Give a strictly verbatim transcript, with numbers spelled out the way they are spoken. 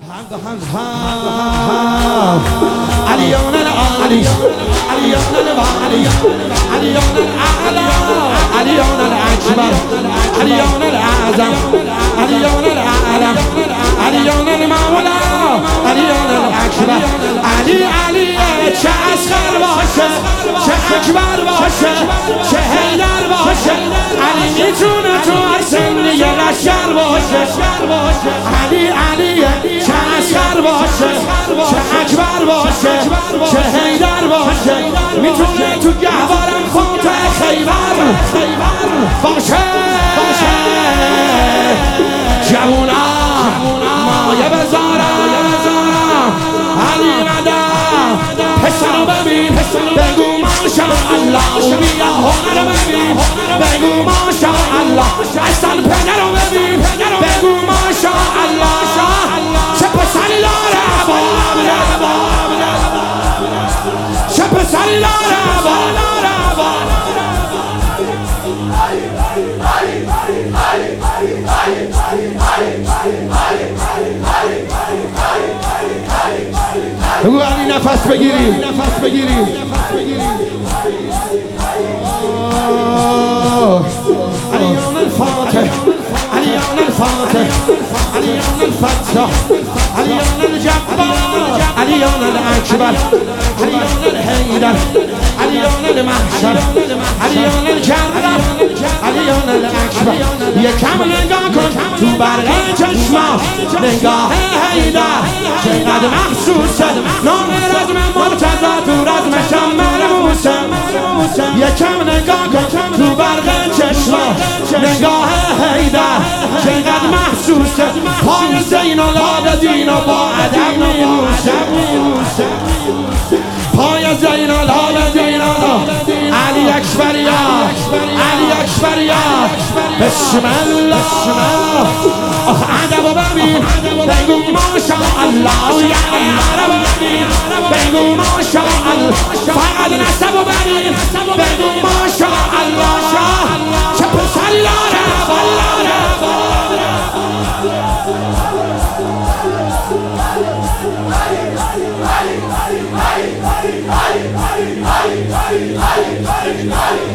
علیون العالی علیون العالی علیون الاعلی علیون الاکبر علیون الاعظم علیون الاعلم علیون المولا علیون الاکبر علی علی چه اصغر باشه چه اکبر باشه چه حیدر باشه علی میتونه تو زندگی لشکر باشه علی علی چه اصغر باشه چه اکبر باشه چه حیدر باشه میتونه تو گهوارم فاتح خیبر باشه جوونا مایه بذارم علی مدد پسرو ببین بگو ماشاءالله بیا هنر ببین بگو ماشاءالله اصلا پدرو ببین بگو ماشاءالله چه پسری داره چه پسری داره بگو علی نفس بگیریم نفس بگیریم علیون الفاتح علیون الفاتح علیون الفتح علیون الجبار علیون الاکبر علیون الحیدر علیون المحشر علیون الجرر علیون الاکبر یکم نگاه کن تو برق چشما نگاه حیدر چقدر محسوسه نام رزم مرتضی تو رزمشم مرموسه یکم نگاه کن تو برق چشما نگاه حیدر چقدر محسوسه پای زین و لاد دین و با ادب میبوسه پای زین و لاد دین و علی اکبریا علی اکبریا بسم الله آخ ادب و ببین بگو ماشاءالله یعنی عرب ببین بگو ماشاءالله فقط نسب و ببین بگو ماشاءالله چه پسری داره I